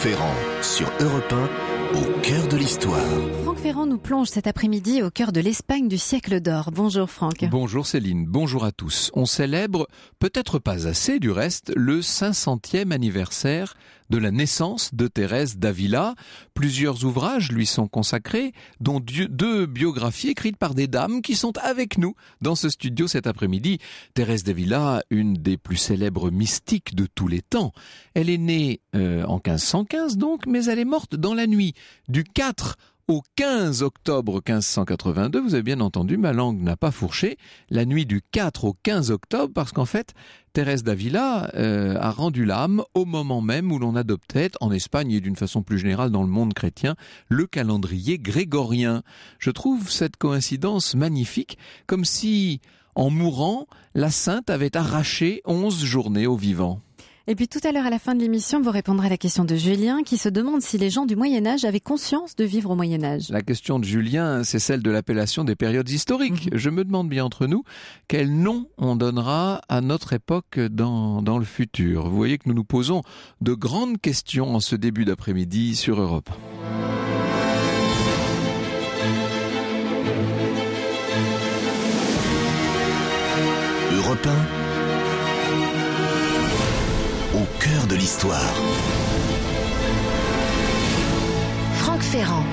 Ferrand, sur Europe 1, au cœur de l'histoire. Franck Ferrand nous plonge cet après-midi au cœur de l'Espagne du siècle d'or. Bonjour Franck. Bonjour Céline, bonjour à tous. On célèbre, peut-être pas assez du reste, le 500e anniversaire de la naissance de Thérèse d'Avila. Plusieurs ouvrages lui sont consacrés, dont deux biographies écrites par des dames qui sont avec nous dans ce studio cet après-midi. Thérèse d'Avila, une des plus célèbres mystiques de tous les temps. Elle est née en 1515 donc, mais elle est morte dans la nuit du 4 au 15 octobre 1582, vous avez bien entendu, ma langue n'a pas fourché, la nuit du 4 au 15 octobre, parce qu'en fait, Thérèse d'Avila a rendu l'âme au moment même où l'on adoptait, en Espagne et d'une façon plus générale dans le monde chrétien, le calendrier grégorien. Je trouve cette coïncidence magnifique, comme si, en mourant, la sainte avait arraché 11 journées aux vivants. Et puis tout à l'heure à la fin de l'émission, vous répondrez à la question de Julien qui se demande si les gens du Moyen-Âge avaient conscience de vivre au Moyen-Âge. La question de Julien, c'est celle de l'appellation des périodes historiques. Je me demande bien entre nous quel nom on donnera à notre époque dans le futur. Vous voyez que nous nous posons de grandes questions en ce début d'après-midi sur Europe 1. Europe 1. Au cœur de l'histoire. Franck Ferrand.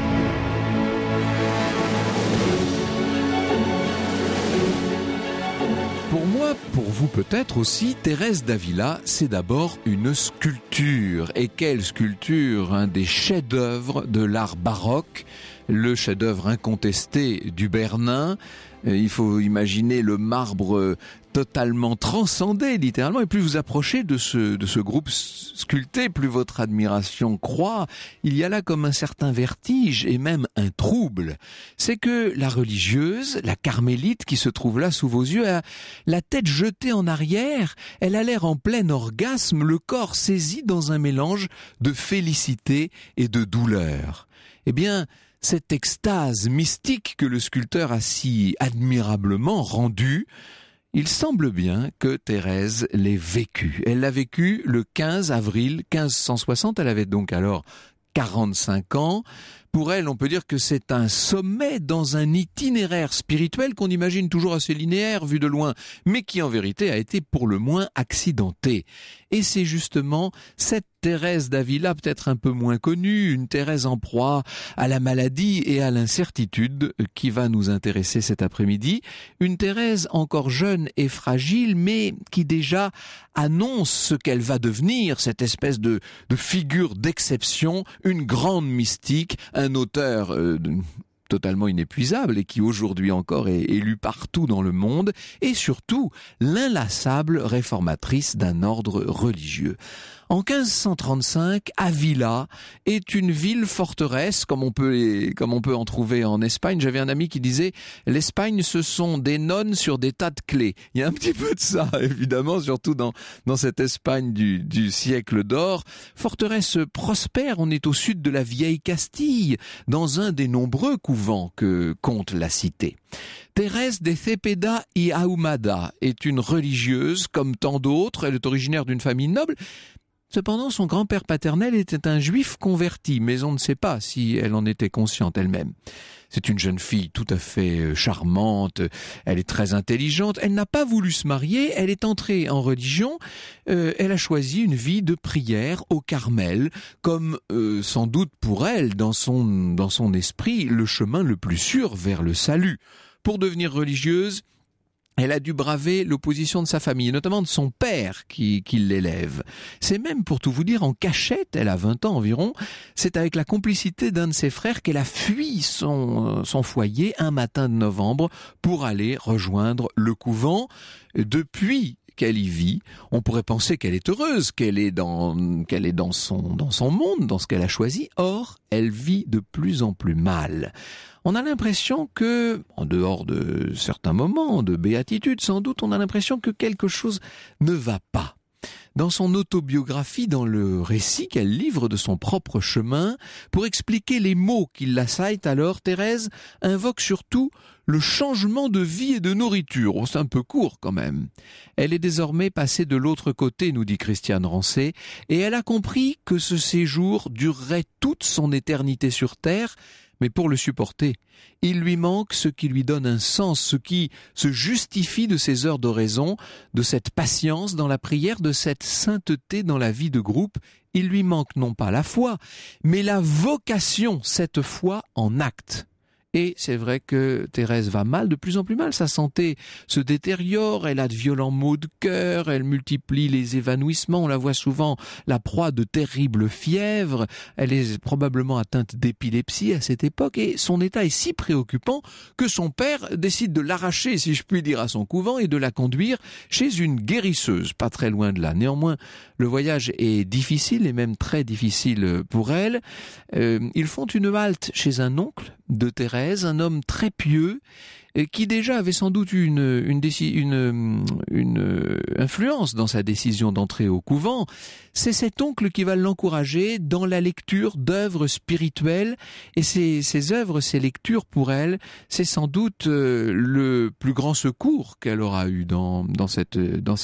Pour moi, pour vous peut-être aussi, Thérèse d'Avila, c'est d'abord une sculpture. Et quelle sculpture, un des chefs-d'œuvre de l'art baroque, le chef-d'œuvre incontesté du Bernin. Il faut imaginer le marbre totalement transcendé, littéralement. Et plus vous approchez de ce groupe sculpté, plus votre admiration croît. Il y a là comme un certain vertige et même un trouble. C'est que la religieuse, la carmélite qui se trouve là sous vos yeux, a la tête jetée en arrière. Elle a l'air en plein orgasme, le corps saisi dans un mélange de félicité et de douleur. Eh bien, cette extase mystique que le sculpteur a si admirablement rendue, il semble bien que Thérèse l'ait vécue. Elle l'a vécue le 15 avril 1560, elle avait donc alors 45 ans. Pour elle, on peut dire que c'est un sommet dans un itinéraire spirituel qu'on imagine toujours assez linéaire vu de loin, mais qui en vérité a été pour le moins accidenté. Et c'est justement cette Thérèse d'Avila, peut-être un peu moins connue, une Thérèse en proie à la maladie et à l'incertitude, qui va nous intéresser cet après-midi. Une Thérèse encore jeune et fragile, mais qui déjà annonce ce qu'elle va devenir, cette espèce de figure d'exception, une grande mystique, un auteur totalement inépuisable et qui aujourd'hui encore est lu partout dans le monde, et surtout l'inlassable réformatrice d'un ordre religieux. En 1535, Avila est une ville-forteresse, comme on peut en trouver en Espagne. J'avais un ami qui disait « l'Espagne, ce sont des nonnes sur des tas de clés ». Il y a un petit peu de ça, évidemment, surtout dans cette Espagne du siècle d'or. Forteresse prospère, on est au sud de la vieille Castille, dans un des nombreux couvents que compte la cité. Thérèse de Cepeda y Ahumada est une religieuse, comme tant d'autres. Elle est originaire d'une famille noble. Cependant, son grand-père paternel était un juif converti, mais on ne sait pas si elle en était consciente elle-même. C'est une jeune fille tout à fait charmante, elle est très intelligente, elle n'a pas voulu se marier, elle est entrée en religion, elle a choisi une vie de prière au Carmel, comme sans doute pour elle, dans son esprit, le chemin le plus sûr vers le salut. Pour devenir religieuse, elle a dû braver l'opposition de sa famille, notamment de son père qui l'élève. C'est même, pour tout vous dire, en cachette, elle a 20 ans environ, c'est avec la complicité d'un de ses frères qu'elle a fui son foyer un matin de novembre pour aller rejoindre le couvent. Depuis qu'elle y vit, on pourrait penser qu'elle est heureuse, qu'elle est dans son monde, dans ce qu'elle a choisi. Or, elle vit de plus en plus mal. On a l'impression que, en dehors de certains moments de béatitude sans doute, on a l'impression que quelque chose ne va pas. dans son autobiographie, dans le récit qu'elle livre de son propre chemin, pour expliquer les maux qui l'assaillent alors, Thérèse invoque surtout le changement de vie et de nourriture. Oh, c'est un peu court quand même. Elle est désormais passée de l'autre côté, nous dit Christiane Rancé, et elle a compris que ce séjour durerait toute son éternité sur terre, mais pour le supporter, il lui manque ce qui lui donne un sens, ce qui se justifie de ces heures d'oraison, de cette patience dans la prière, de cette sainteté dans la vie de groupe. Il lui manque non pas la foi, mais la vocation, cette foi en acte. Et c'est vrai que Thérèse va mal, de plus en plus mal. Sa santé se détériore, elle a de violents maux de cœur, elle multiplie les évanouissements, on la voit souvent la proie de terribles fièvres, elle est probablement atteinte d'épilepsie à cette époque, et son état est si préoccupant que son père décide de l'arracher, si je puis dire, à son couvent et de la conduire chez une guérisseuse, pas très loin de là. Néanmoins, le voyage est difficile et même très difficile pour elle. Ils font une halte chez un oncle de Thérèse, un homme très pieux, qui déjà avait sans doute une influence dans sa décision d'entrer au couvent. C'est cet oncle qui va l'encourager dans la lecture d'œuvres spirituelles, et ces œuvres, ces lectures pour elle, c'est sans doute le plus grand secours qu'elle aura eu dans cette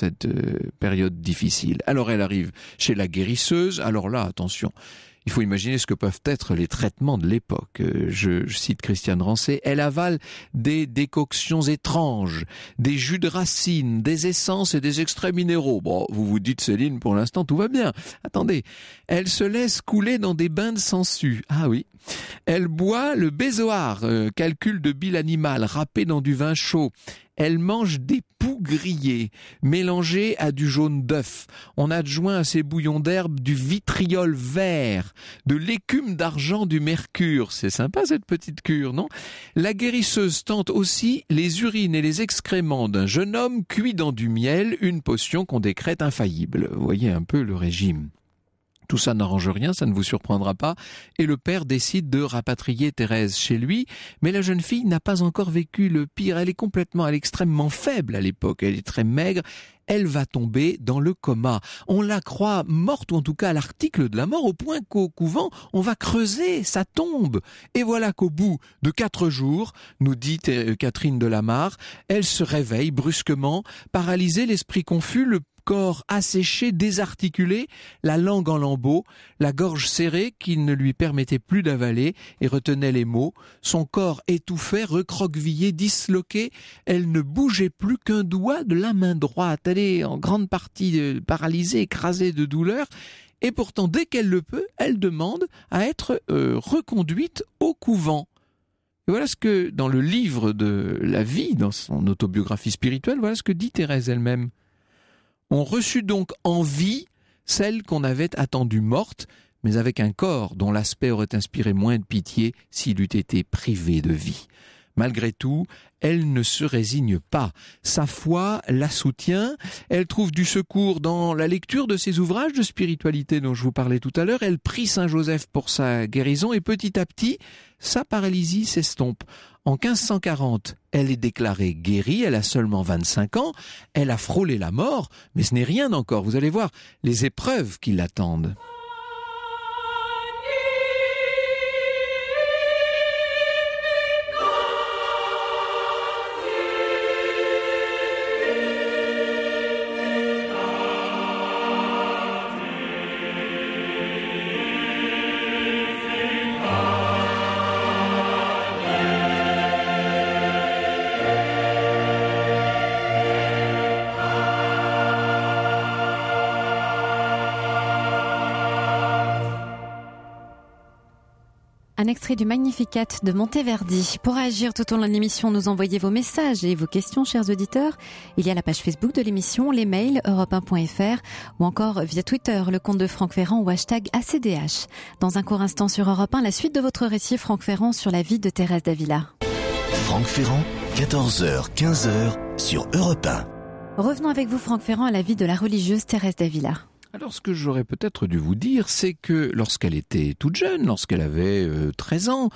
période difficile. Alors elle arrive chez la guérisseuse. Alors là, attention, il faut imaginer ce que peuvent être les traitements de l'époque. Je cite Christiane Rancé. Elle avale des décoctions étranges, des jus de racines, des essences et des extraits minéraux. Bon, vous vous dites, Céline, pour l'instant, tout va bien. Attendez. Elle se laisse couler dans des bains de sangsues. Ah oui. Elle boit le bézoard, calcul de bile animale, râpé dans du vin chaud. Elle mange des poux grillés, mélangés à du jaune d'œuf. On adjoint à ces bouillons d'herbe du vitriol vert, de l'écume d'argent du mercure. C'est sympa cette petite cure, non? La guérisseuse tente aussi les urines et les excréments d'un jeune homme cuit dans du miel, une potion qu'on décrète infaillible. Vous voyez un peu le régime. Tout ça n'arrange rien, ça ne vous surprendra pas, et le père décide de rapatrier Thérèse chez lui, mais la jeune fille n'a pas encore vécu le pire, elle est extrêmement faible à l'époque, elle est très maigre, elle va tomber dans le coma. On la croit morte, ou en tout cas à l'article de la mort, au point qu'au couvent, on va creuser sa tombe. Et voilà qu'au bout de 4 jours, nous dit Catherine de Lamarre, elle se réveille brusquement, paralysée, l'esprit confus, le corps asséché, désarticulé, la langue en lambeaux, la gorge serrée qui ne lui permettait plus d'avaler et retenait les mots, son corps étouffé, recroquevillé, disloqué, elle ne bougeait plus qu'un doigt de la main droite, elle est en grande partie paralysée, écrasée de douleur, et pourtant dès qu'elle le peut, elle demande à être reconduite au couvent. Et voilà ce que, dans le livre de la vie, dans son autobiographie spirituelle, voilà ce que dit Thérèse elle-même. On reçut donc en vie celle qu'on avait attendue morte, mais avec un corps dont l'aspect aurait inspiré moins de pitié s'il eût été privé de vie. Malgré tout, elle ne se résigne pas. Sa foi la soutient. Elle trouve du secours dans la lecture de ses ouvrages de spiritualité dont je vous parlais tout à l'heure. Elle prie Saint Joseph pour sa guérison et petit à petit, sa paralysie s'estompe. En 1540, elle est déclarée guérie, elle a seulement 25 ans, elle a frôlé la mort, mais ce n'est rien encore. Vous allez voir les épreuves qui l'attendent. Un extrait du Magnificat de Monteverdi. Pour agir tout au long de l'émission, nous envoyez vos messages et vos questions, chers auditeurs. Il y a la page Facebook de l'émission, les mails europe1.fr ou encore via Twitter, le compte de Franck Ferrand ou hashtag ACDH. Dans un court instant sur Europe 1, la suite de votre récit, Franck Ferrand, sur la vie de Thérèse d'Avila. Franck Ferrand, 14h, 15h sur Europe 1. Revenons avec vous, Franck Ferrand, à la vie de la religieuse Thérèse d'Avila. Alors, ce que j'aurais peut-être dû vous dire, c'est que lorsqu'elle était toute jeune, lorsqu'elle avait 13 ans,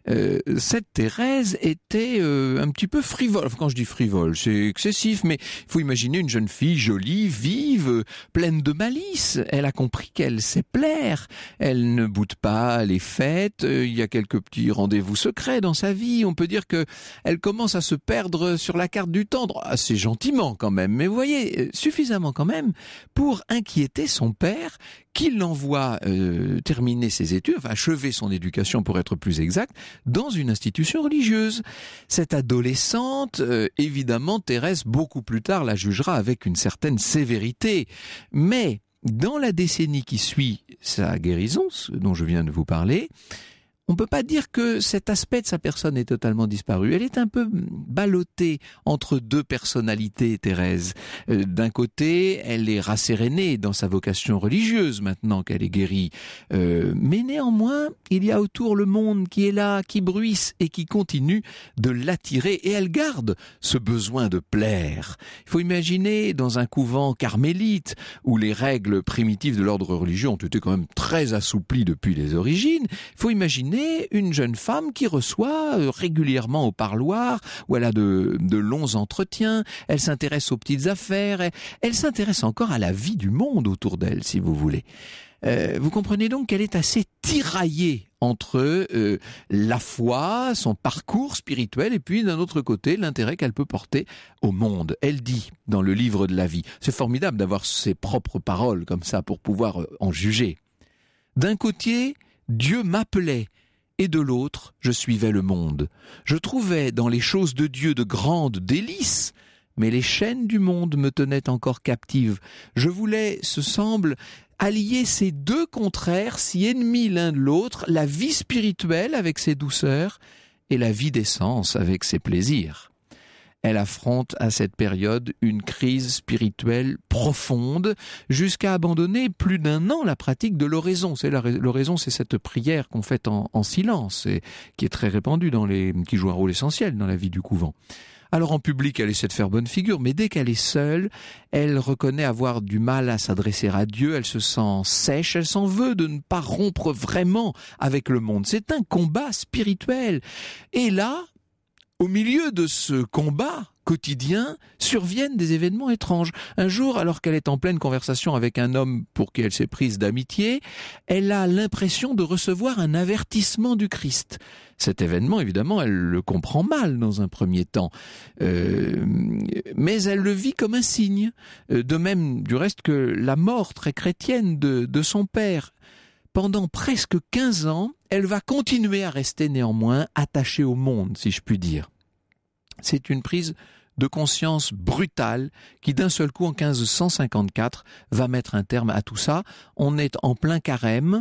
cette Thérèse était un petit peu frivole. Enfin, quand je dis frivole, c'est excessif, mais il faut imaginer une jeune fille jolie, vive, pleine de malice. Elle a compris qu'elle sait plaire. Elle ne boude pas les fêtes. Il y a quelques petits rendez-vous secrets dans sa vie. On peut dire que elle commence à se perdre sur la carte du temps, assez gentiment quand même, mais vous voyez, suffisamment quand même pour inquiéter son père, qui l'envoie terminer ses études, enfin achever son éducation pour être plus exact, dans une institution religieuse. Cette adolescente, évidemment, Thérèse, beaucoup plus tard, la jugera avec une certaine sévérité. Mais dans la décennie qui suit sa guérison, ce dont je viens de vous parler, on ne peut pas dire que cet aspect de sa personne est totalement disparu. Elle est un peu ballottée entre deux personnalités, Thérèse. D'un côté, elle est rassérénée dans sa vocation religieuse maintenant qu'elle est guérie. Mais néanmoins, il y a autour le monde qui est là, qui bruisse et qui continue de l'attirer. Et elle garde ce besoin de plaire. Il faut imaginer dans un couvent carmélite où les règles primitives de l'ordre religieux ont été quand même très assouplies depuis les origines. Il faut imaginer une jeune femme qui reçoit régulièrement au parloir, où elle a de longs entretiens, elle s'intéresse aux petites affaires, elle s'intéresse encore à la vie du monde autour d'elle, si vous voulez. Vous comprenez donc qu'elle est assez tiraillée entre la foi, son parcours spirituel, et puis d'un autre côté, l'intérêt qu'elle peut porter au monde. Elle dit dans le livre de la vie, c'est formidable d'avoir ses propres paroles comme ça pour pouvoir en juger. D'un côté, Dieu m'appelait, et de l'autre, je suivais le monde. Je trouvais dans les choses de Dieu de grandes délices, mais les chaînes du monde me tenaient encore captive. Je voulais, ce semble, allier ces deux contraires, si ennemis l'un de l'autre, la vie spirituelle avec ses douceurs et la vie des sens avec ses plaisirs. Elle affronte à cette période une crise spirituelle profonde jusqu'à abandonner plus d'1 an la pratique de l'oraison. L'oraison, c'est cette prière qu'on fait en silence et qui est très répandue qui joue un rôle essentiel dans la vie du couvent. Alors en public, elle essaie de faire bonne figure, mais dès qu'elle est seule, elle reconnaît avoir du mal à s'adresser à Dieu, elle se sent sèche, elle s'en veut de ne pas rompre vraiment avec le monde. C'est un combat spirituel. Et là, au milieu de ce combat quotidien, surviennent des événements étranges. Un jour, alors qu'elle est en pleine conversation avec un homme pour qui elle s'est prise d'amitié, elle a l'impression de recevoir un avertissement du Christ. Cet événement, évidemment, elle le comprend mal dans un premier temps, mais elle le vit comme un signe. De même, du reste, que la mort très chrétienne de son père. Pendant presque 15 ans, elle va continuer à rester néanmoins attachée au monde, si je puis dire. C'est une prise de conscience brutale qui d'un seul coup en 1554 va mettre un terme à tout ça. On est en plein carême,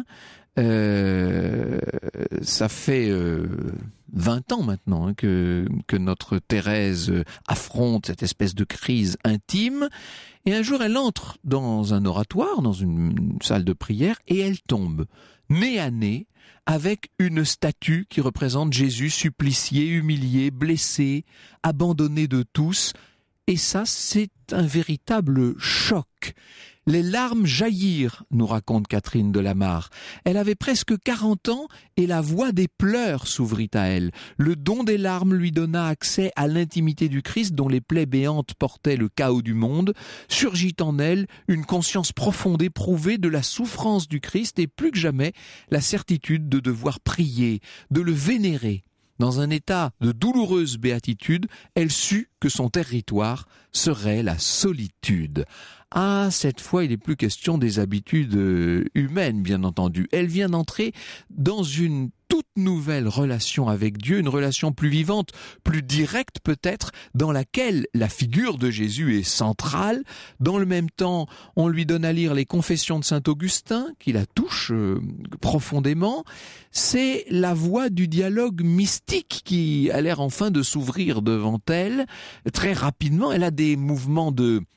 ça fait 20 ans maintenant que notre Thérèse affronte cette espèce de crise intime, et un jour elle entre dans un oratoire, dans une salle de prière, et elle tombe nez à nez avec une statue qui représente Jésus supplicié, humilié, blessé, abandonné de tous. Et ça, c'est un véritable choc. Les larmes jaillirent, nous raconte Catherine de Lamarre. Elle avait presque 40 ans et la voie des pleurs s'ouvrit à elle. Le don des larmes lui donna accès à l'intimité du Christ dont les plaies béantes portaient le chaos du monde. Surgit en elle une conscience profonde éprouvée de la souffrance du Christ et plus que jamais la certitude de devoir prier, de le vénérer. Dans un état de douloureuse béatitude, elle sut que son territoire serait la solitude. Ah, cette fois, il n'est plus question des habitudes humaines, bien entendu. Elle vient d'entrer dans une toute nouvelle relation avec Dieu, une relation plus vivante, plus directe peut-être, dans laquelle la figure de Jésus est centrale. Dans le même temps, on lui donne à lire les confessions de saint Augustin, qui la touchent profondément. C'est la voie du dialogue mystique qui a l'air enfin de s'ouvrir devant elle. Très rapidement, elle a des mouvements de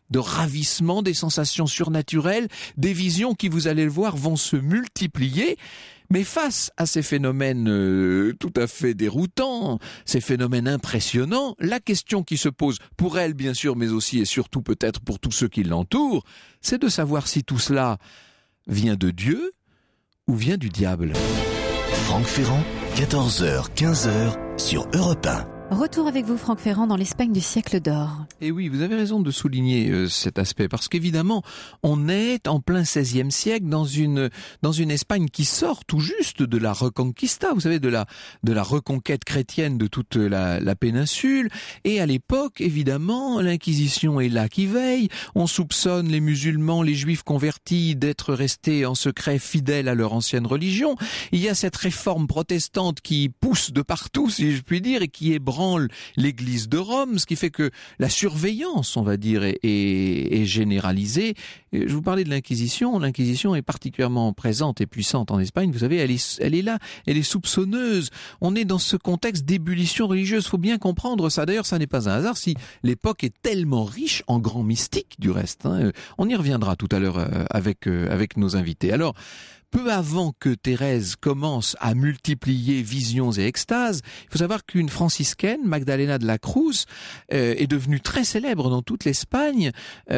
de ravissement, des sensations surnaturelles, des visions qui, vous allez le voir, vont se multiplier. Mais face à ces phénomènes tout à fait déroutants, ces phénomènes impressionnants, la question qui se pose pour elle, bien sûr, mais aussi et surtout peut-être pour tous ceux qui l'entourent, c'est de savoir si tout cela vient de Dieu ou vient du diable. Franck Ferrand, 14h, 15h sur Europe 1. Retour avec vous, Franck Ferrand, dans l'Espagne du siècle d'or. Et oui, vous avez raison de souligner cet aspect, parce qu'évidemment, on est en plein XVIe siècle dans une Espagne qui sort tout juste de la Reconquista, vous savez, de la reconquête chrétienne de toute la péninsule. Et à l'époque, évidemment, l'Inquisition est là qui veille. On soupçonne les musulmans, les juifs convertis d'être restés en secret fidèles à leur ancienne religion. Il y a cette réforme protestante qui pousse de partout, si je puis dire, et qui ébranle l'Église de Rome, ce qui fait que la surveillance, on va dire, est généralisée. Je vous parlais de l'Inquisition. L'Inquisition est particulièrement présente et puissante en Espagne. Vous savez, elle est là, elle est soupçonneuse. On est dans ce contexte d'ébullition religieuse. Il faut bien comprendre ça. D'ailleurs, ça n'est pas un hasard si l'époque est tellement riche en grands mystiques, du reste. On y reviendra tout à l'heure avec nos invités. Alors, peu avant que Thérèse commence à multiplier visions et extases, il faut savoir qu'une franciscaine, Magdalena de la Cruz, est devenue très célèbre dans toute l'Espagne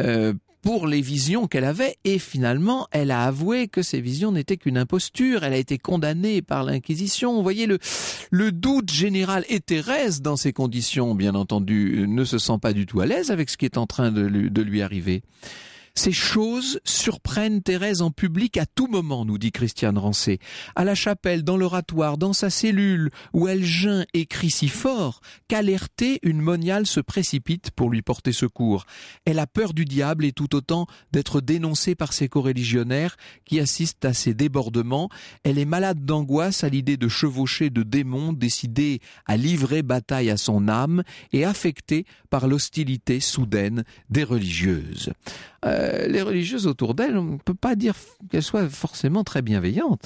pour les visions qu'elle avait, et finalement, elle a avoué que ces visions n'étaient qu'une imposture. Elle a été condamnée par l'Inquisition. Vous voyez le doute général. Et Thérèse, dans ces conditions, bien entendu, ne se sent pas du tout à l'aise avec ce qui est en train de lui arriver. Ces choses surprennent Thérèse en public à tout moment, nous dit Christiane Rancé. À la chapelle, dans l'oratoire, dans sa cellule, où elle geint et crie si fort qu'alertée, une moniale se précipite pour lui porter secours. Elle a peur du diable et tout autant d'être dénoncée par ses coreligionnaires qui assistent à ses débordements. Elle est malade d'angoisse à l'idée de chevaucher de démons décidés à livrer bataille à son âme et affectée par l'hostilité soudaine des religieuses. Les religieuses autour d'elle, on ne peut pas dire qu'elles soient forcément très bienveillantes.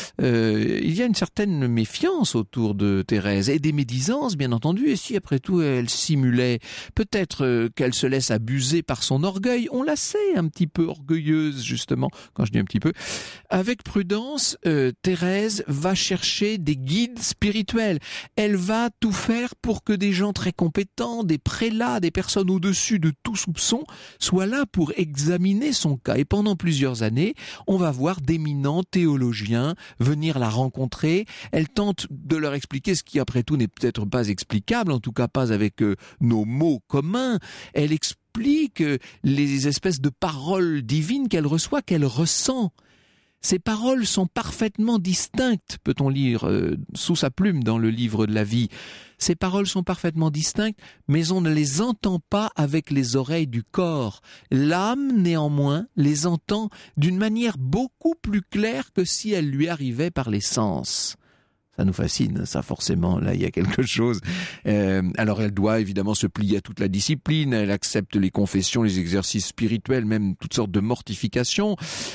Il y a une certaine méfiance autour de Thérèse et des médisances, bien entendu. Et si après tout elle simulait, peut-être qu'elle se laisse abuser par son orgueil. On la sait un petit peu orgueilleuse, justement, quand je dis un petit peu. Avec prudence, Thérèse va chercher des guides spirituels. Elle va tout faire pour que des gens très compétents, des prélats, des personnes au-dessus de tout soupçon, soient là pour examiner son cas. Et pendant plusieurs années, on va voir d'éminents théologiens venir la rencontrer. Elle tente de leur expliquer ce qui, après tout, n'est peut-être pas explicable, en tout cas pas avec nos mots communs. Elle explique les espèces de paroles divines qu'elle reçoit, qu'elle ressent. Ces paroles sont parfaitement distinctes, peut-on lire sous sa plume dans le livre de la vie. Ces paroles sont parfaitement distinctes, mais on ne les entend pas avec les oreilles du corps. L'âme, néanmoins, les entend d'une manière beaucoup plus claire que si elle lui arrivait par les sens. Ça nous fascine, ça forcément, là il y a quelque chose. Alors elle doit évidemment se plier à toute la discipline, elle accepte les confessions, les exercices spirituels, même toutes sortes de mortifications.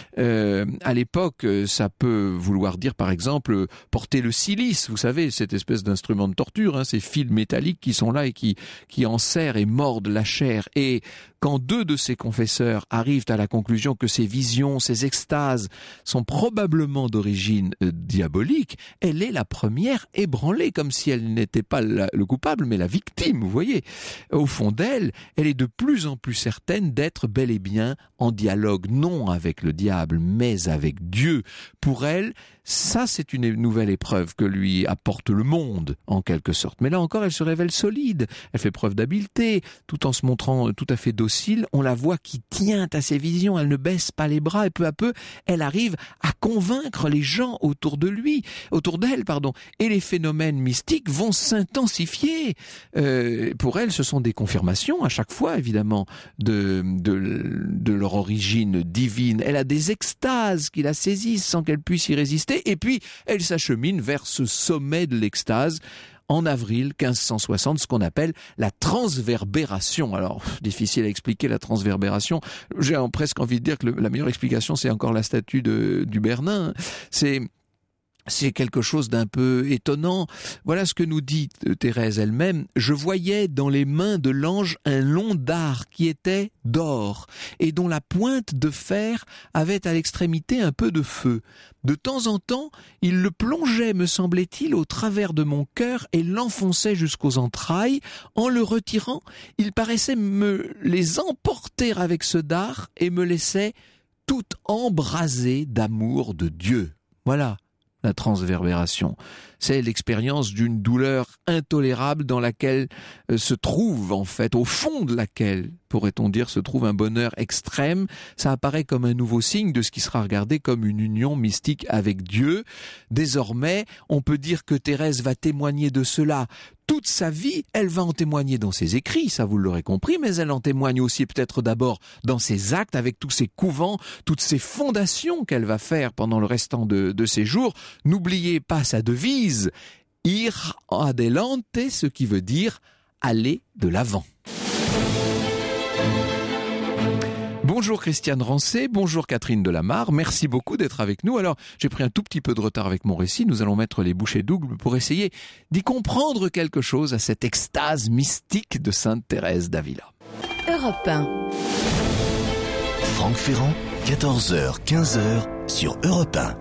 À l'époque, ça peut vouloir dire par exemple porter le cilice, vous savez, cette espèce d'instrument de torture, ces fils métalliques qui sont là et qui enserrent et mordent la chair. Et quand deux de ses confesseurs arrivent à la conclusion que ces visions, ces extases sont probablement d'origine diabolique, elle est la première ébranlée, comme si elle n'était pas le coupable, mais la victime, vous voyez. Au fond d'elle, elle est de plus en plus certaine d'être bel et bien en dialogue, non avec le diable, mais avec Dieu. Pour elle, ça, c'est une nouvelle épreuve que lui apporte le monde, en quelque sorte. Mais là encore, elle se révèle solide. Elle fait preuve d'habileté, tout en se montrant tout à fait docile. On la voit qui tient à ses visions. Elle ne baisse pas les bras et peu à peu, elle arrive à convaincre les gens autour d'elle, pardon. Et les phénomènes mystiques vont s'intensifier. Pour elle, ce sont des confirmations à chaque fois, évidemment, de leur origine divine. Elle a des extases qui la saisissent sans qu'elle puisse y résister. Et puis, elle s'achemine vers ce sommet de l'extase en avril 1560, ce qu'on appelle la transverbération. Alors, difficile à expliquer la transverbération. J'ai presque envie de dire que la meilleure explication, c'est encore la statue du Bernin. c'est quelque chose d'un peu étonnant. Voilà ce que nous dit Thérèse elle-même. Je voyais dans les mains de l'ange un long dard qui était d'or et dont la pointe de fer avait à l'extrémité un peu de feu. De temps en temps, il le plongeait, me semblait-il, au travers de mon cœur et l'enfonçait jusqu'aux entrailles. En le retirant, il paraissait me les emporter avec ce dard et me laissait tout embrasé d'amour de Dieu. Voilà. La transverbération, c'est l'expérience d'une douleur intolérable dans laquelle se trouve, en fait, au fond de laquelle, pourrait-on dire, se trouve un bonheur extrême. Ça apparaît comme un nouveau signe de ce qui sera regardé comme une union mystique avec Dieu. Désormais, on peut dire que Thérèse va témoigner de cela toute sa vie. Elle va en témoigner dans ses écrits, ça vous l'aurez compris, mais elle en témoigne aussi peut-être d'abord dans ses actes, avec tous ses couvents, toutes ces fondations qu'elle va faire pendant le restant de ses jours. N'oubliez pas sa devise, ir adelante, ce qui veut dire aller de l'avant. Bonjour Christiane Rancé, bonjour Catherine Delamarre, merci beaucoup d'être avec nous. Alors, j'ai pris un tout petit peu de retard avec mon récit, nous allons mettre les bouchées doubles pour essayer d'y comprendre quelque chose à cette extase mystique de Sainte Thérèse d'Avila. Europe 1. Franck Ferrand, 14h, 15h sur Europe 1.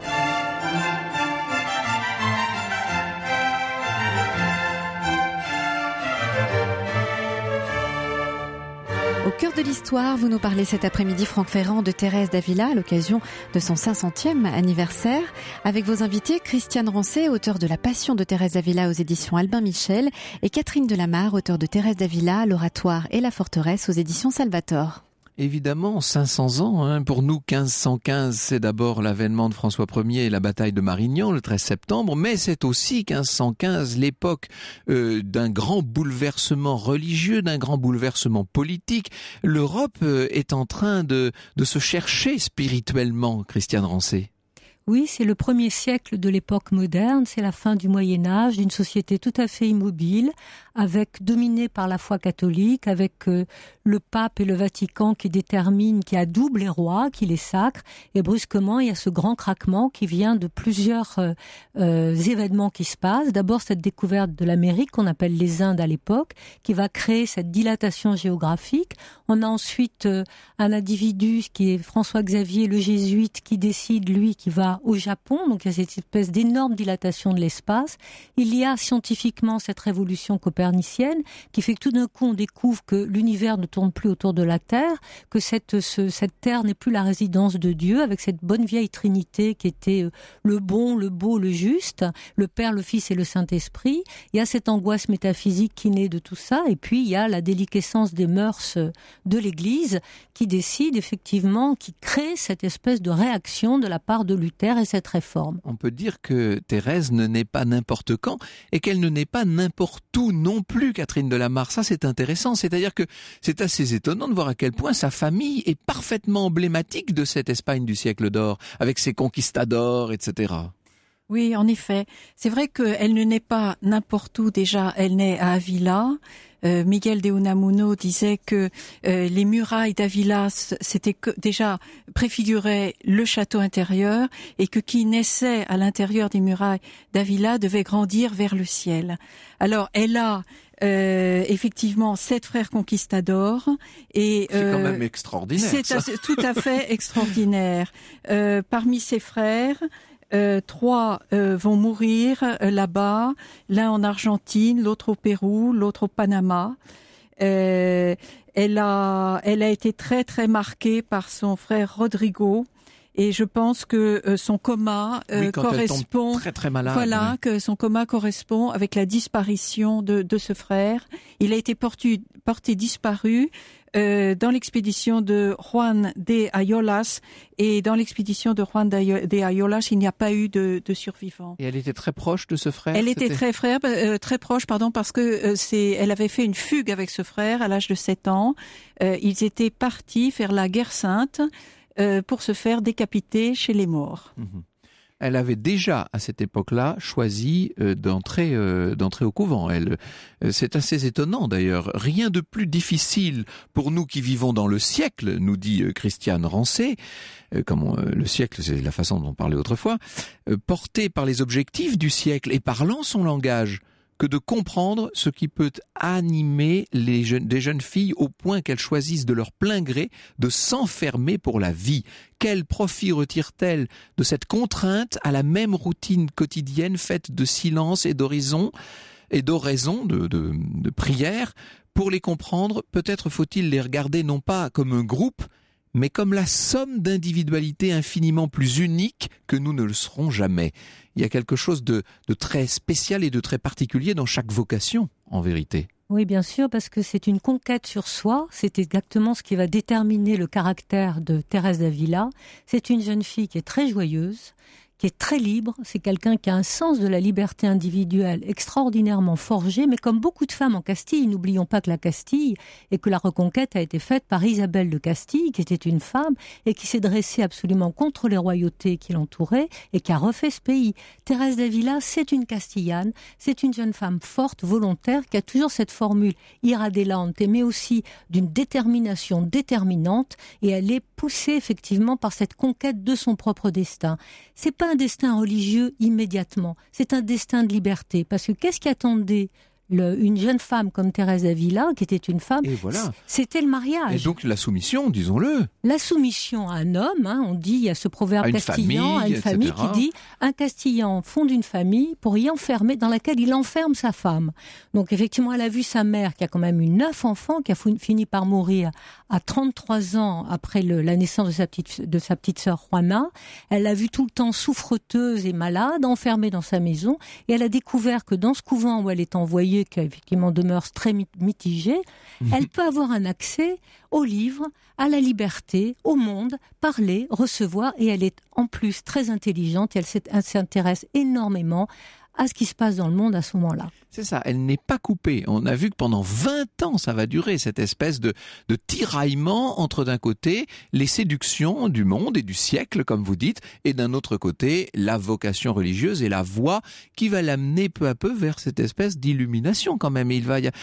Au cœur de l'histoire, vous nous parlez cet après-midi, Franck Ferrand, de Thérèse d'Avila à l'occasion de son 500e anniversaire. Avec vos invités, Christiane Rancé, auteure de La Passion de Thérèse d'Avila aux éditions Albin Michel, et Catherine Delamarre, auteure de Thérèse d'Avila, l'Oratoire et la Forteresse aux éditions Salvator. Évidemment, 500 ans, pour nous 1515, c'est d'abord l'avènement de François Ier et la bataille de Marignan le 13 septembre, mais c'est aussi 1515 l'époque d'un grand bouleversement religieux, d'un grand bouleversement politique. L'Europe est en train de se chercher spirituellement, Christiane Rancé. Oui, c'est le premier siècle de l'époque moderne, c'est la fin du Moyen-Âge, d'une société tout à fait immobile, dominée par la foi catholique, avec le pape et le Vatican qui déterminent, qui adoublent les rois, qui les sacrent, et brusquement il y a ce grand craquement qui vient de plusieurs événements qui se passent. D'abord cette découverte de l'Amérique qu'on appelle les Indes à l'époque, qui va créer cette dilatation géographique. On a ensuite un individu qui est François-Xavier le jésuite qui décide, lui, qui va au Japon, donc il y a cette espèce d'énorme dilatation de l'espace. Il y a scientifiquement cette révolution copernicienne qui fait que tout d'un coup on découvre que l'univers ne tourne plus autour de la Terre, que cette Terre n'est plus la résidence de Dieu, avec cette bonne vieille Trinité qui était le bon, le beau, le juste, le Père, le Fils et le Saint-Esprit. Il y a cette angoisse métaphysique qui naît de tout ça, et puis il y a la déliquescence des mœurs de l'Église qui décide effectivement, qui crée cette espèce de réaction de la part de Luther et cette réforme. On peut dire que Thérèse ne naît pas n'importe quand et qu'elle ne naît pas n'importe où non plus, Catherine Delamarre. Ça, c'est intéressant. C'est-à-dire que c'est assez étonnant de voir à quel point sa famille est parfaitement emblématique de cette Espagne du siècle d'or, avec ses conquistadors, etc. Oui, en effet. C'est vrai qu'elle ne naît pas n'importe où déjà. Elle naît à Avila. Miguel de Unamuno disait que les murailles d'Avila déjà préfiguraient le château intérieur et que qui naissait à l'intérieur des murailles d'Avila devait grandir vers le ciel. Alors, elle a effectivement 7 frères conquistadors et c'est quand même extraordinaire. C'est tout à fait extraordinaire. Parmi ses frères, 3 vont mourir là-bas, l'un en Argentine, l'autre au Pérou, l'autre au Panama. Elle a été très très marquée par son frère Rodrigo. Et je pense que son coma correspond très, très malade, voilà, que son coma correspond avec la disparition de ce frère. Il a été porté disparu dans l'expédition de Juan de Ayolas, et dans l'expédition de Juan de Ayolas, il n'y a pas eu de survivants. Et elle était très proche de ce frère. Elle était très proche, parce que elle avait fait une fugue avec ce frère à l'âge de 7 ans. Ils étaient partis faire la guerre sainte pour se faire décapiter chez les morts. Elle avait déjà, à cette époque-là, choisi d'entrer au couvent. C'est assez étonnant d'ailleurs. Rien de plus difficile pour nous qui vivons dans le siècle, nous dit Christiane Rancé, le siècle, c'est la façon dont on parlait autrefois, porté par les objectifs du siècle et parlant son langage, que de comprendre ce qui peut animer des jeunes filles au point qu'elles choisissent de leur plein gré de s'enfermer pour la vie. Quel profit retirent-elles de cette contrainte à la même routine quotidienne faite de silence et d'horizon et d'oraison, de prière? Pour les comprendre, peut-être faut-il les regarder non pas comme un groupe, mais comme la somme d'individualités infiniment plus uniques que nous ne le serons jamais. Il y a quelque chose de très spécial et de très particulier dans chaque vocation, en vérité. Oui, bien sûr, parce que c'est une conquête sur soi. C'est exactement ce qui va déterminer le caractère de Thérèse d'Avila. C'est une jeune fille qui est très joyeuse, qui est très libre. C'est quelqu'un qui a un sens de la liberté individuelle extraordinairement forgé, mais comme beaucoup de femmes en Castille, n'oublions pas que la Castille et que la reconquête a été faite par Isabelle de Castille, qui était une femme et qui s'est dressée absolument contre les royautés qui l'entouraient et qui a refait ce pays. Thérèse d'Avila, c'est une Castillane, c'est une jeune femme forte, volontaire, qui a toujours cette formule ira delante, mais aussi d'une détermination déterminante, et elle est poussée effectivement par cette conquête de son propre destin. C'est pas un destin religieux immédiatement, c'est un destin de liberté, parce que qu'est-ce qui attendait une jeune femme comme Thérèse d'Avila, qui était une femme, et voilà. C'était le mariage. Et donc la soumission, disons-le. La soumission à un homme, on dit, il y a ce proverbe castillan, à une famille qui dit « Un Castillan fonde une famille pour y enfermer, dans laquelle il enferme sa femme ». Donc effectivement, elle a vu sa mère, qui a quand même eu 9 enfants, qui a fini par mourir à 33 ans après la naissance de sa petite sœur Juana. Elle l'a vue tout le temps souffreteuse et malade, enfermée dans sa maison, et elle a découvert que dans ce couvent où elle est envoyée, qui a effectivement de mœurs très mitigées, elle peut avoir un accès aux livres, à la liberté, au monde, parler, recevoir, et elle est en plus très intelligente et elle s'intéresse énormément à ce qui se passe dans le monde à ce moment-là. C'est ça, elle n'est pas coupée. On a vu que pendant 20 ans, ça va durer, cette espèce de tiraillement entre d'un côté les séductions du monde et du siècle, comme vous dites, et d'un autre côté la vocation religieuse et la voie qui va l'amener peu à peu vers cette espèce d'illumination quand même.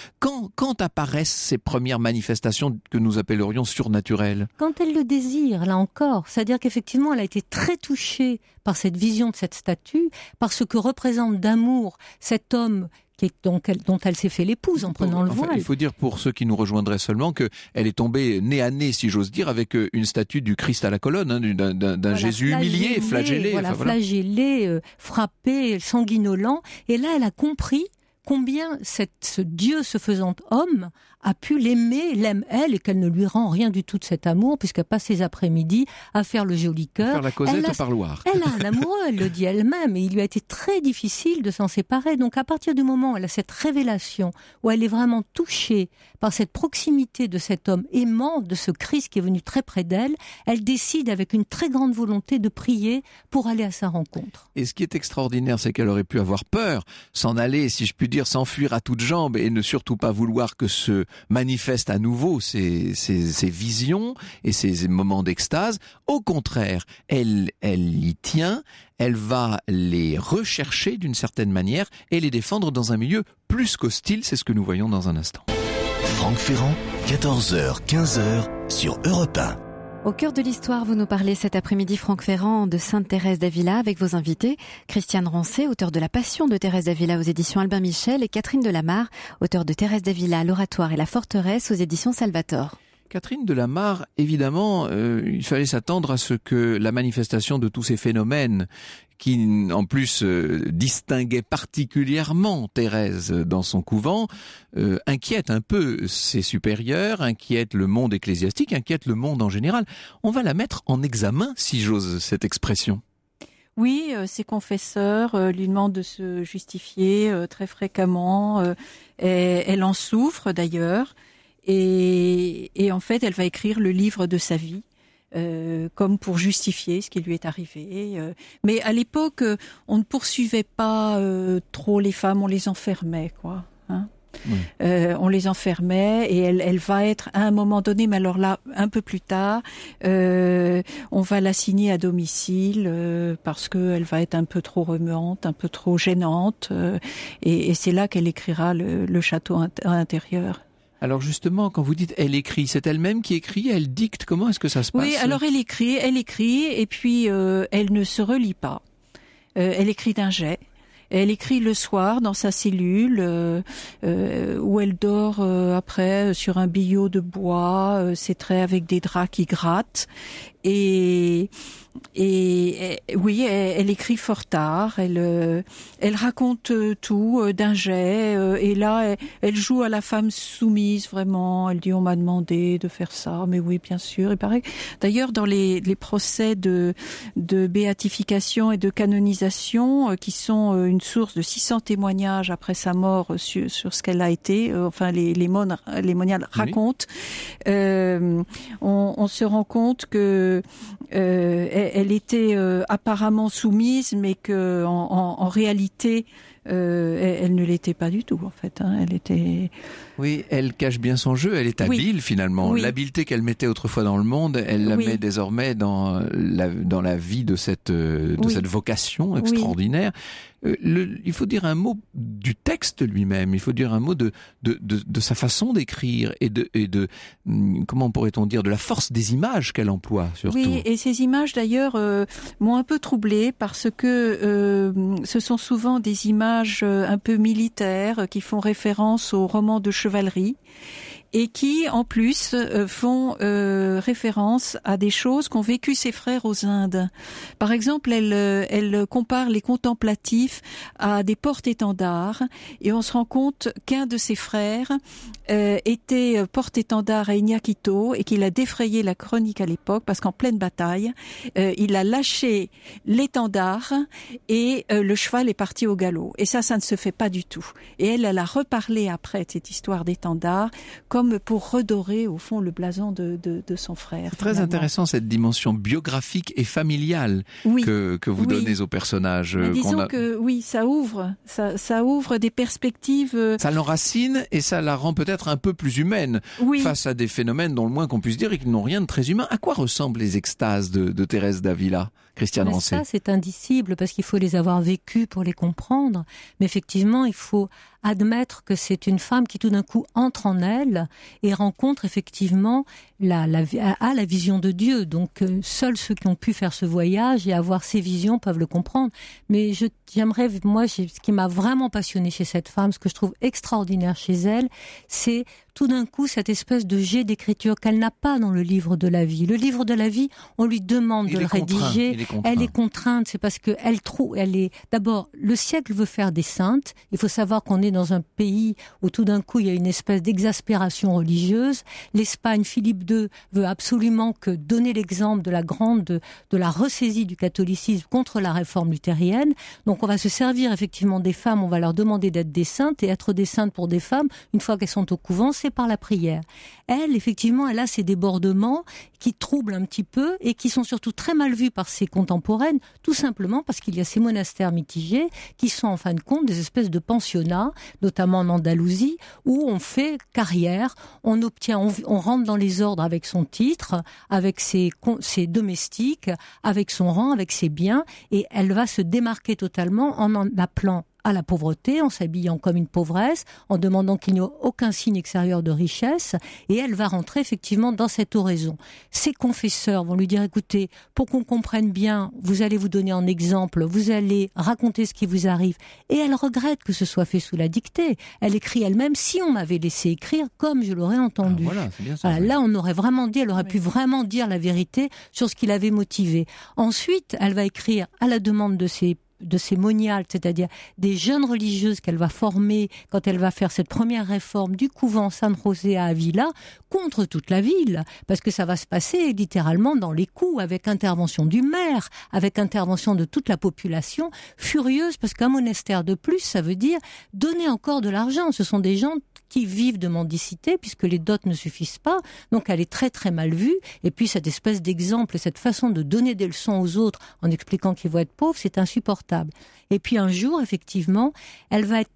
Quand apparaissent ces premières manifestations que nous appellerions surnaturelles? Quand elle le désire, là encore. C'est-à-dire qu'effectivement, elle a été très touchée par cette vision de cette statue, par ce que représente d'amour cet homme dont elle s'est fait l'épouse en prenant le voile. Il faut dire pour ceux qui nous rejoindraient seulement qu'elle est tombée nez à nez, si j'ose dire, avec une statue du Christ à la colonne, d'un Jésus humilié, flagellé. Flagellé, frappé, sanguinolent. Et là, elle a compris combien ce Dieu se faisant homme a pu l'aime elle, et qu'elle ne lui rend rien du tout de cet amour, puisqu'elle passe ses après-midi à faire le joli cœur. Faire la causette au parloir. Elle a un amoureux, elle le dit elle-même, et il lui a été très difficile de s'en séparer. Donc à partir du moment où elle a cette révélation, où elle est vraiment touchée par cette proximité de cet homme aimant, de ce Christ qui est venu très près d'elle, elle décide avec une très grande volonté de prier pour aller à sa rencontre. Et ce qui est extraordinaire, c'est qu'elle aurait pu avoir peur, s'en aller, si je puis dire, s'enfuir à toutes jambes, et ne surtout pas vouloir que se manifeste à nouveau ces visions et ces moments d'extase. Au contraire, elle y tient, elle va les rechercher d'une certaine manière et les défendre dans un milieu plus qu'hostile, c'est ce que nous voyons dans un instant. Franck Ferrand, 14h, 15h sur Europe 1. Au cœur de l'histoire, vous nous parlez cet après-midi, Franck Ferrand, de Sainte Thérèse d'Avila avec vos invités, Christiane Rancé, auteure de La Passion de Thérèse d'Avila aux éditions Albin Michel, et Catherine Delamarre, auteure de Thérèse d'Avila, l'Oratoire et la Forteresse aux éditions Salvator. Catherine Delamarre, évidemment, il fallait s'attendre à ce que la manifestation de tous ces phénomènes qui, en plus, distinguaient particulièrement Thérèse dans son couvent, inquiète un peu ses supérieurs, inquiète le monde ecclésiastique, inquiète le monde en général. On va la mettre en examen, si j'ose cette expression. Oui, ses confesseurs lui demandent de se justifier très fréquemment. Elle en souffre d'ailleurs. Et en fait, elle va écrire le livre de sa vie, comme pour justifier ce qui lui est arrivé. Mais à l'époque, on ne poursuivait pas trop les femmes, on les enfermait, quoi. Hein. Oui. On les enfermait et elle va être à un moment donné, mais alors là, un peu plus tard, on va l'assigner à domicile parce qu'elle va être un peu trop remuante, un peu trop gênante et c'est là qu'elle écrira le château à l'intérieur. Alors justement, quand vous dites elle écrit, c'est elle-même qui écrit, elle dicte, comment est-ce que ça se passe? Oui, alors elle écrit et puis elle ne se relie pas. Elle écrit d'un jet. Elle écrit le soir dans sa cellule où elle dort après sur un billot de bois, ses traits avec des draps qui grattent. Et oui, elle écrit fort tard. Elle raconte tout d'un jet. Et là, elle joue à la femme soumise vraiment. Elle dit on m'a demandé de faire ça, mais oui, bien sûr. Il paraît. D'ailleurs, dans les procès de béatification et de canonisation, qui sont une source de 600 témoignages après sa mort sur ce qu'elle a été. Enfin, les moniales racontent. On se rend compte que elle était apparemment soumise, mais que en réalité, elle ne l'était pas du tout, en fait. Elle était. Oui, elle cache bien son jeu. Elle est habile finalement. Oui. L'habileté qu'elle mettait autrefois dans le monde, elle la met désormais dans la vie de cette vocation extraordinaire. Il faut dire un mot du texte lui-même. Il faut dire un mot de sa façon d'écrire et de comment pourrait-on dire, de la force des images qu'elle emploie surtout. Oui, et ces images d'ailleurs m'ont un peu troublée parce que ce sont souvent des images un peu militaires qui font référence aux romans de chevalerie et qui, en plus, font référence à des choses qu'ont vécu ses frères aux Indes. Par exemple, elle compare les contemplatifs à des porte-étendards, et on se rend compte qu'un de ses frères était porte-étendard à Iñárritu et qu'il a défrayé la chronique à l'époque parce qu'en pleine bataille, il a lâché l'étendard et le cheval est parti au galop. Et ça ne se fait pas du tout. Et elle a reparlé après de cette histoire d'étendard comme pour redorer au fond le blason de son frère. C'est très intéressant cette dimension biographique et familiale que vous donnez aux personnages. Disons que oui, ça ouvre des perspectives. Ça l'enracine et ça la rend peut-être un peu plus humaine face à des phénomènes dont le moins qu'on puisse dire et qu'ils n'ont rien de très humain. À quoi ressemblent les extases de Thérèse d'Avila, Christiane Rancé? Ça, c'est indicible parce qu'il faut les avoir vécues pour les comprendre. Mais effectivement, il faut admettre que c'est une femme qui tout d'un coup entre en elle et rencontre effectivement la vision de Dieu. Donc seuls ceux qui ont pu faire ce voyage et avoir ces visions peuvent le comprendre. Mais j'aimerais, moi, ce qui m'a vraiment passionnée chez cette femme, ce que je trouve extraordinaire chez elle, c'est tout d'un coup cette espèce de jet d'écriture qu'elle n'a pas dans le livre de la vie. Le livre de la vie, on lui demande de le rédiger. Elle est contrainte, c'est parce que elle est, d'abord, le siècle veut faire des saintes. Il faut savoir qu'on est dans un pays où tout d'un coup il y a une espèce d'exaspération religieuse. L'Espagne, Philippe II veut absolument que donner l'exemple de la ressaisie du catholicisme contre la réforme luthérienne. Donc on va se servir effectivement des femmes, on va leur demander d'être des saintes et être des saintes pour des femmes, une fois qu'elles sont au couvent, c'est par la prière. Elle, effectivement, elle a ces débordements qui troublent un petit peu et qui sont surtout très mal vus par ses contemporaines, tout simplement parce qu'il y a ces monastères mitigés qui sont en fin de compte des espèces de pensionnats, notamment en Andalousie, où on fait carrière, on rentre dans les ordres avec son titre, avec ses domestiques, avec son rang, avec ses biens, et elle va se démarquer totalement en appelant à la pauvreté, en s'habillant comme une pauvresse, en demandant qu'il n'y ait aucun signe extérieur de richesse, et elle va rentrer effectivement dans cette oraison. Ses confesseurs vont lui dire, écoutez, pour qu'on comprenne bien, vous allez vous donner en exemple, vous allez raconter ce qui vous arrive, et elle regrette que ce soit fait sous la dictée. Elle écrit elle-même, si on m'avait laissé écrire comme je l'aurais entendu. Voilà, c'est bien ça. Voilà, là, on aurait vraiment dit, elle aurait pu vraiment dire la vérité sur ce qui l'avait motivée. Ensuite, elle va écrire à la demande de ses moniales, c'est-à-dire des jeunes religieuses qu'elle va former quand elle va faire cette première réforme du couvent San José à Avila contre toute la ville, parce que ça va se passer littéralement dans les coups, avec intervention du maire, avec intervention de toute la population, furieuse, parce qu'un monastère de plus, ça veut dire donner encore de l'argent. Ce sont des gens qui vivent de mendicité, puisque les dots ne suffisent pas, donc elle est très très mal vue, et puis cette espèce d'exemple, cette façon de donner des leçons aux autres en expliquant qu'ils vont être pauvres, c'est insupportable. Et puis un jour, effectivement, elle va être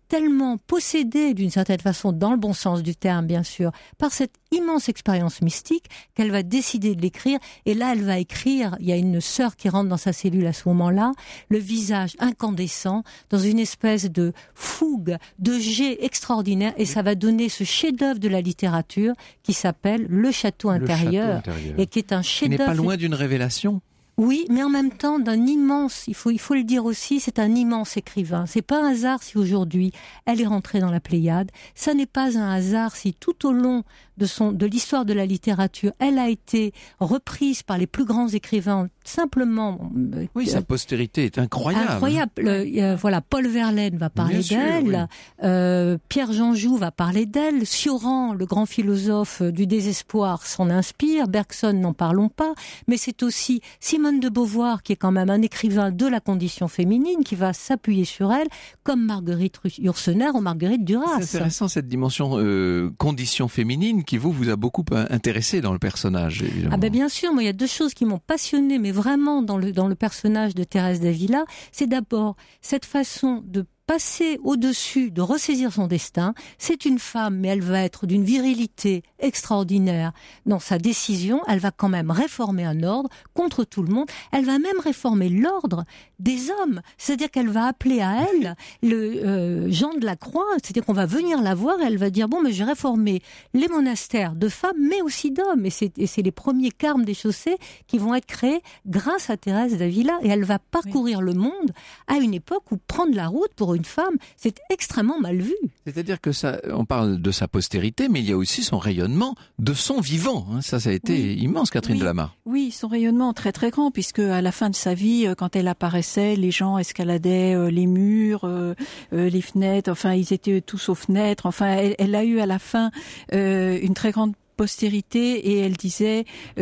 tellement possédée d'une certaine façon, dans le bon sens du terme bien sûr, par cette immense expérience mystique qu'elle va décider de l'écrire. Et là, elle va écrire, il y a une sœur qui rentre dans sa cellule à ce moment-là, le visage incandescent, dans une espèce de fougue, de jet extraordinaire, et ça va donner ce chef-d'œuvre de la littérature qui s'appelle Le Château intérieur, et qui est un chef-d'œuvre. Il n'est pas loin d'une révélation. Oui, mais en même temps d'un immense, il faut le dire aussi, c'est un immense écrivain. C'est pas un hasard si aujourd'hui elle est rentrée dans la Pléiade. Ça n'est pas un hasard si tout au long de l'histoire de la littérature, elle a été reprise par les plus grands écrivains simplement. Oui, sa postérité est incroyable. Incroyable. Voilà, Paul Verlaine va parler d'elle, oui. Pierre-Jean Joux va parler d'elle, Sioran, le grand philosophe du désespoir, s'en inspire, Bergson, n'en parlons pas, mais c'est aussi Simone de Beauvoir, qui est quand même un écrivain de la condition féminine, qui va s'appuyer sur elle, comme Marguerite Yourcenar ou Marguerite Duras. C'est intéressant cette dimension condition féminine qui vous a beaucoup intéressé dans le personnage, évidemment. Ah ben bien sûr, moi il y a deux choses qui m'ont passionné, mais vraiment dans le personnage de Thérèse d'Avila, c'est d'abord cette façon de passer au-dessus, de ressaisir son destin. C'est une femme, mais elle va être d'une virilité extraordinaire dans sa décision. Elle va quand même réformer un ordre contre tout le monde. Elle va même réformer l'ordre des hommes. C'est-à-dire qu'elle va appeler à elle le Jean de la Croix. C'est-à-dire qu'on va venir la voir et elle va dire « Bon, mais j'ai réformé les monastères de femmes, mais aussi d'hommes. » Et c'est les premiers carmes des chaussées qui vont être créés grâce à Thérèse d'Avila. Et elle va parcourir le monde à une époque où prendre la route pour une femme, c'est extrêmement mal vu. C'est-à-dire que ça, on parle de sa postérité, mais il y a aussi son rayonnement de son vivant. Ça a été immense, Catherine Delamarre. Oui, son rayonnement très très grand, puisque à la fin de sa vie, quand elle apparaissait, les gens escaladaient les murs, les fenêtres, enfin ils étaient tous aux fenêtres. Enfin, elle a eu à la fin une très grande postérité, et elle disait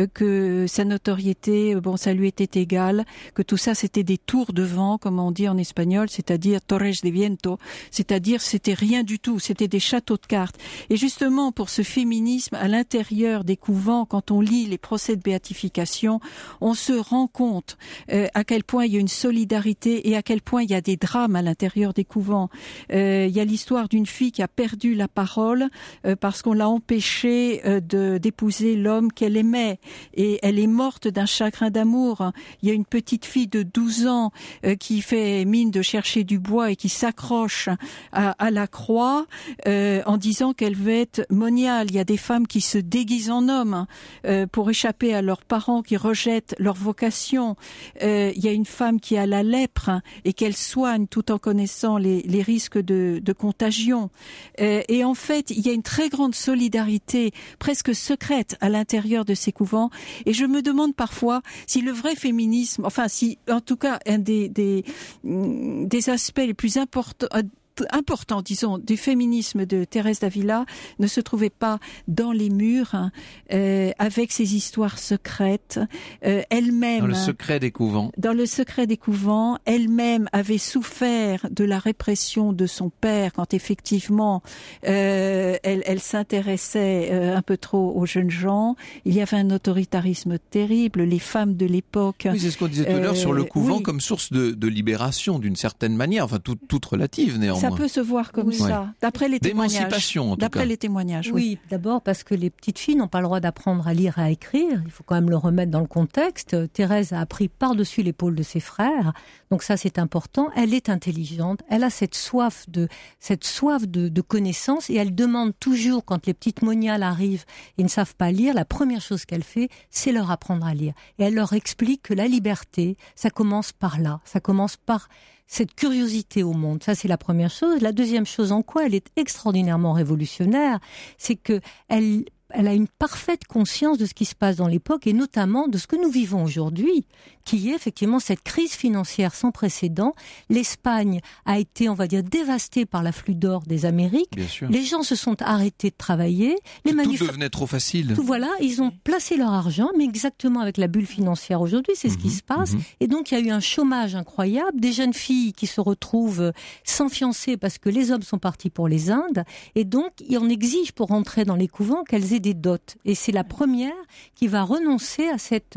que sa notoriété, bon, ça lui était égal, que tout ça c'était des tours de vent, comme on dit en espagnol, c'est-à-dire torres de viento, c'est-à-dire c'était rien du tout, c'était des châteaux de cartes. Et justement pour ce féminisme à l'intérieur des couvents, quand on lit les procès de béatification, on se rend compte à quel point il y a une solidarité et à quel point il y a des drames à l'intérieur des couvents. Il y a l'histoire d'une fille qui a perdu la parole parce qu'on l'a empêchée d'épouser l'homme qu'elle aimait, et elle est morte d'un chagrin d'amour. Il y a une petite fille de 12 ans qui fait mine de chercher du bois et qui s'accroche à la croix en disant qu'elle veut être moniale. Il y a des femmes qui se déguisent en hommes pour échapper à leurs parents qui rejettent leur vocation. Il y a une femme qui a la lèpre et qu'elle soigne tout en connaissant les risques de contagion. Et en fait, il y a une très grande solidarité presque secrète à l'intérieur de ces couvents, et je me demande parfois si le vrai féminisme, enfin si en tout cas un des aspects les plus important, disons, du féminisme de Thérèse d'Avila ne se trouvait pas dans les murs, avec ses histoires secrètes. Elle-même, dans le secret des couvents. Dans le secret des couvents, elle-même avait souffert de la répression de son père quand effectivement elle s'intéressait un peu trop aux jeunes gens. Il y avait un autoritarisme terrible. Les femmes de l'époque. Oui, c'est ce qu'on disait tout à l'heure sur le couvent comme source de libération d'une certaine manière, enfin toute relative néanmoins. Ça peut se voir comme ça, d'après les témoignages. D'émancipation, en tout cas. Les témoignages, oui. D'abord parce que les petites filles n'ont pas le droit d'apprendre à lire et à écrire. Il faut quand même le remettre dans le contexte. Thérèse a appris par-dessus l'épaule de ses frères. Donc ça, c'est important. Elle est intelligente. Elle a cette soif de connaissance, et elle demande toujours, quand les petites moniales arrivent et ne savent pas lire, la première chose qu'elle fait, c'est leur apprendre à lire. Et elle leur explique que la liberté, ça commence par là. Ça commence par cette curiosité au monde. Ça, c'est la première chose. La deuxième chose, en quoi elle est extraordinairement révolutionnaire, c'est que elle a une parfaite conscience de ce qui se passe dans l'époque, et notamment de ce que nous vivons aujourd'hui, qui est effectivement cette crise financière sans précédent. L'Espagne a été, on va dire, dévastée par l'afflux d'or des Amériques. Bien sûr. Les gens se sont arrêtés de travailler. Tout devenait trop facile. Voilà, ils ont placé leur argent, mais exactement avec la bulle financière aujourd'hui, c'est ce qui se passe. Et donc, il y a eu un chômage incroyable, des jeunes filles qui se retrouvent sans fiancé parce que les hommes sont partis pour les Indes. Et donc, on exige pour rentrer dans les couvents qu'elles aient des dots. Et c'est la première qui va renoncer à cette,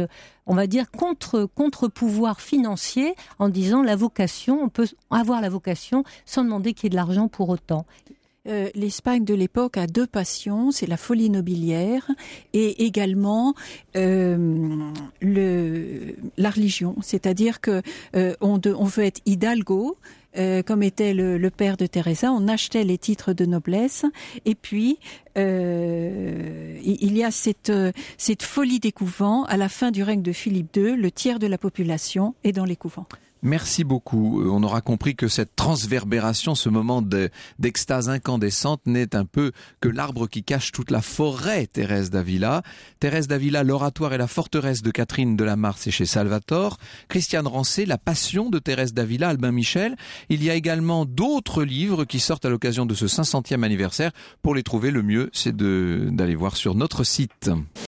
on va dire, contre-pouvoir financier en disant la vocation, on peut avoir la vocation sans demander qu'il y ait de l'argent pour autant. L'Espagne de l'époque a deux passions, c'est la folie nobiliaire et également la religion. C'est-à-dire que on veut être hidalgo, comme était le père de Teresa. On achetait les titres de noblesse et puis il y a cette folie des couvents. À la fin du règne de Philippe II, le tiers de la population est dans les couvents. Merci beaucoup. On aura compris que cette transverbération, ce moment d'extase incandescente n'est un peu que l'arbre qui cache toute la forêt, Thérèse d'Avila. Thérèse d'Avila, l'oratoire et la forteresse de Catherine de la Mare, c'est chez Salvatore. Christiane Rancé, La Passion de Thérèse d'Avila, Albin Michel. Il y a également d'autres livres qui sortent à l'occasion de ce 500e anniversaire. Pour les trouver, le mieux, c'est d'aller voir sur notre site.